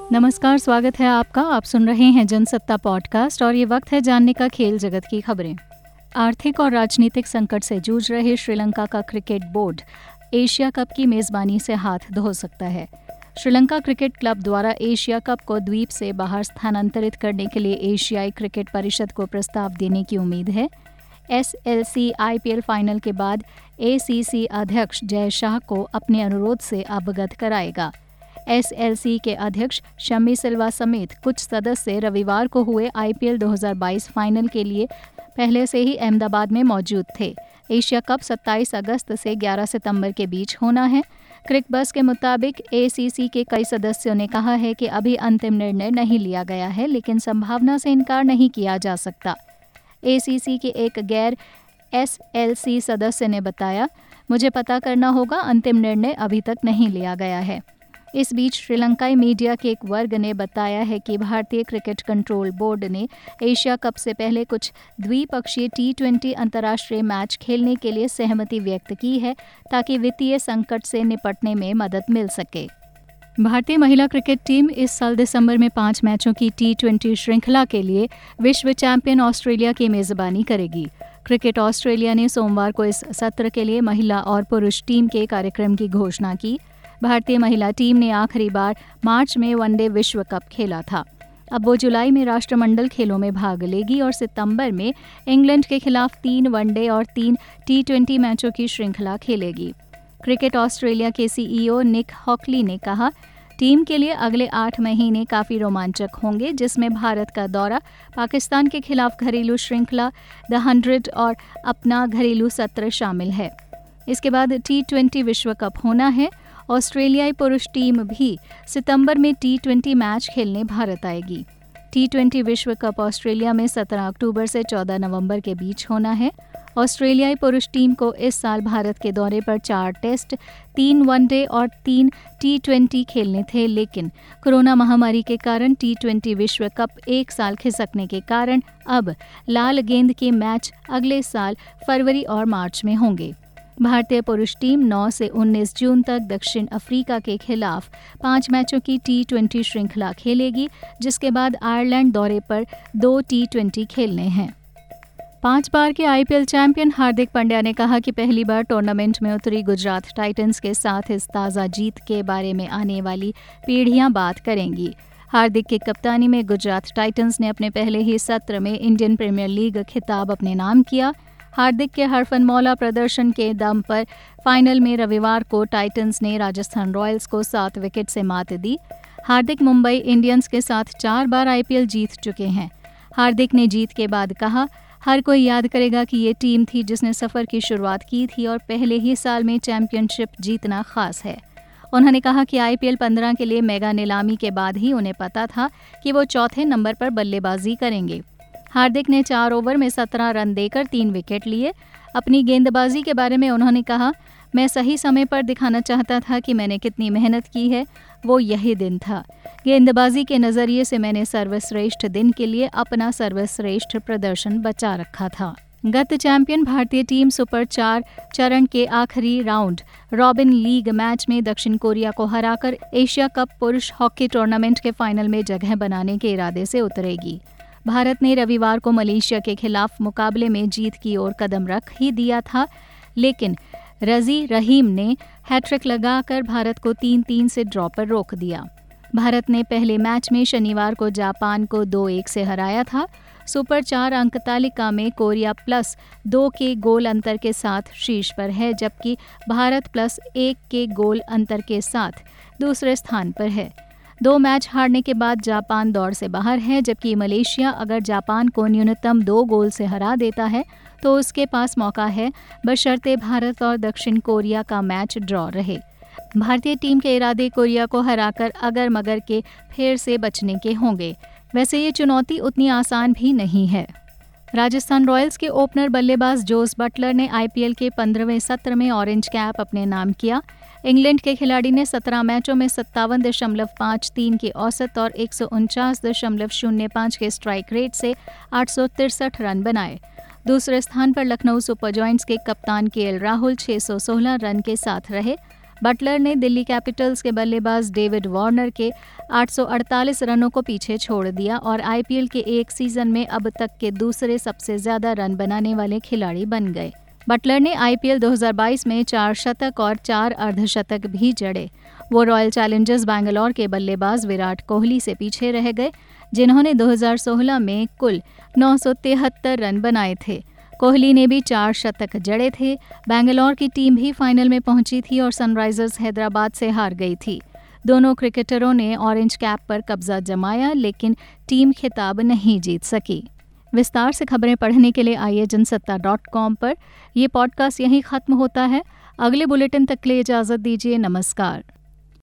नमस्कार, स्वागत है आपका। आप सुन रहे हैं जनसत्ता पॉडकास्ट और ये वक्त है जानने का खेल जगत की खबरें। आर्थिक और राजनीतिक संकट से जूझ रहे श्रीलंका का क्रिकेट बोर्ड एशिया कप की मेजबानी से हाथ धो सकता है। श्रीलंका क्रिकेट क्लब द्वारा एशिया कप को द्वीप से बाहर स्थानांतरित करने के लिए एशियाई क्रिकेट परिषद को प्रस्ताव देने की उम्मीद है। SLC IPL फाइनल के बाद ACC अध्यक्ष जय शाह को अपने अनुरोध से अवगत कराएगा। SLC के अध्यक्ष शम्मी सिल्वा समेत कुछ सदस्य रविवार को हुए IPL 2022 फाइनल के लिए पहले से ही अहमदाबाद में मौजूद थे। एशिया कप 27 अगस्त से 11 सितंबर के बीच होना है। क्रिकबज़ के मुताबिक ACC के कई सदस्यों ने कहा है कि अभी अंतिम निर्णय नहीं लिया गया है, लेकिन संभावना से इनकार नहीं किया जा सकता। ACC के एक गैर SLC सदस्य ने बताया, मुझे पता करना होगा, अंतिम निर्णय अभी तक नहीं लिया गया है। इस बीच श्रीलंकाई मीडिया के एक वर्ग ने बताया है कि भारतीय क्रिकेट कंट्रोल बोर्ड ने एशिया कप से पहले कुछ द्विपक्षीय T20 अंतर्राष्ट्रीय मैच खेलने के लिए सहमति व्यक्त की है ताकि वित्तीय संकट से निपटने में मदद मिल सके। भारतीय महिला क्रिकेट टीम इस साल दिसंबर में 5 मैचों की T20 श्रृंखला के लिए विश्व चैंपियन ऑस्ट्रेलिया की मेजबानी करेगी। क्रिकेट ऑस्ट्रेलिया ने सोमवार को इस सत्र के लिए महिला और पुरुष टीम के कार्यक्रम की घोषणा की। भारतीय महिला टीम ने आखिरी बार मार्च में वनडे विश्व कप खेला था। अब वो जुलाई में राष्ट्रमंडल खेलों में भाग लेगी और सितंबर में इंग्लैंड के खिलाफ 3 वनडे और 3 T20 मैचों की श्रृंखला खेलेगी। क्रिकेट ऑस्ट्रेलिया के CEO निक हॉकली ने कहा, टीम के लिए अगले 8 महीने काफ़ी रोमांचक होंगे, जिसमें भारत का दौरा, पाकिस्तान के खिलाफ घरेलू श्रृंखला द 100 और अपना घरेलू सत्र शामिल है। इसके बाद T20 विश्व कप होना है। ऑस्ट्रेलियाई पुरुष टीम भी सितंबर में T20 मैच खेलने भारत आएगी। T20 विश्व कप ऑस्ट्रेलिया में 17 अक्टूबर से 14 नवंबर के बीच होना है। ऑस्ट्रेलियाई पुरुष टीम को इस साल भारत के दौरे पर 4 टेस्ट, 3 वनडे और 3 T20 खेलने थे, लेकिन कोरोना महामारी के कारण T20 विश्व कप एक साल खिसकने के कारण अब लाल गेंद के मैच अगले साल फरवरी और मार्च में होंगे। भारतीय पुरुष टीम 9 से 19 जून तक दक्षिण अफ्रीका के खिलाफ 5 मैचों की T20 श्रृंखला खेलेगी, जिसके बाद आयरलैंड दौरे पर 2 T20 खेलने हैं। 5 बार के IPL चैंपियन हार्दिक पांड्या ने कहा कि पहली बार टूर्नामेंट में उतरी गुजरात टाइटंस के साथ इस ताज़ा जीत के बारे में आने वाली पीढ़ियां बात करेंगी। हार्दिक की कप्तानी में गुजरात टाइटंस ने अपने पहले ही सत्र में इंडियन प्रीमियर लीग खिताब अपने नाम किया। हार्दिक के हरफनमौला प्रदर्शन के दम पर फाइनल में रविवार को टाइटंस ने राजस्थान रॉयल्स को 7 विकेट से मात दी। हार्दिक मुंबई इंडियंस के साथ 4 बार IPL जीत चुके हैं। हार्दिक ने जीत के बाद कहा, हर कोई याद करेगा कि ये टीम थी जिसने सफ़र की शुरुआत की थी और पहले ही साल में चैंपियनशिप जीतना खास है। उन्होंने कहा कि IPL 15 के लिए मेगा नीलामी के बाद ही उन्हें पता था कि वो चौथे नंबर पर बल्लेबाजी करेंगे। हार्दिक ने 4 ओवर में 17 रन देकर 3 विकेट लिए। अपनी गेंदबाजी के बारे में उन्होंने कहा, मैं सही समय पर दिखाना चाहता था कि मैंने कितनी मेहनत की है, वो यही दिन था। गेंदबाजी के नज़रिए से मैंने सर्वश्रेष्ठ दिन के लिए अपना सर्वश्रेष्ठ प्रदर्शन बचा रखा था। गत चैंपियन भारतीय टीम सुपर 4 चरण के आखिरी राउंड रॉबिन लीग मैच में दक्षिण कोरिया को हराकर एशिया कप पुरुष हॉकी टूर्नामेंट के फाइनल में जगह बनाने के इरादे से उतरेगी। भारत ने रविवार को मलेशिया के खिलाफ मुकाबले में जीत की ओर कदम रख ही दिया था, लेकिन रजी रहीम ने हैट्रिक लगाकर भारत को 3-3 से ड्रॉ पर रोक दिया। भारत ने पहले मैच में शनिवार को जापान को 2-1 से हराया था। सुपर 4 अंक तालिका में कोरिया +2 के गोल अंतर के साथ शीर्ष पर है, जबकि भारत +1 के गोल अंतर के साथ दूसरे स्थान पर है। 2 मैच हारने के बाद जापान दौड़ से बाहर है, जबकि मलेशिया अगर जापान को न्यूनतम 2 गोल से हरा देता है तो उसके पास मौका है, बशर्ते भारत और दक्षिण कोरिया का मैच ड्रॉ रहे। भारतीय टीम के इरादे कोरिया को हराकर अगर मगर के फेर से बचने के होंगे। वैसे ये चुनौती उतनी आसान भी नहीं है। राजस्थान रॉयल्स के ओपनर बल्लेबाज जोस बटलर ने IPL के 15वें सत्र में ऑरेंज कैप अपने नाम किया। इंग्लैंड के खिलाड़ी ने 17 मैचों में 57.53 की औसत और 149.05 के स्ट्राइक रेट से 863 रन बनाए। दूसरे स्थान पर लखनऊ सुपर जॉयंट्स के कप्तान KL राहुल 616 रन के साथ रहे। बटलर ने दिल्ली कैपिटल्स के बल्लेबाज डेविड वार्नर के 848 रनों को पीछे छोड़ दिया और आईपीएल के एक सीजन में अब तक के दूसरे सबसे ज्यादा रन बनाने वाले खिलाड़ी बन गए। बटलर ने आईपीएल 2022 में 4 शतक और 4 अर्धशतक भी जड़े। वो रॉयल चैलेंजर्स बैंगलोर के बल्लेबाज विराट कोहली से पीछे रह गए, जिन्होंने 2016 में कुल 973 रन बनाए थे। कोहली ने भी 4 शतक जड़े थे। बैंगलोर की टीम भी फाइनल में पहुंची थी और सनराइजर्स हैदराबाद से हार गई थी। दोनों क्रिकेटरों ने ऑरेंज कैप पर कब्जा जमाया, लेकिन टीम खिताब नहीं जीत सकी। विस्तार से खबरें पढ़ने के लिए आइए जनसत्ता.com पर। यह पॉडकास्ट यहीं खत्म होता है। अगले बुलेटिन तक के लिए इजाजत दीजिए। नमस्कार।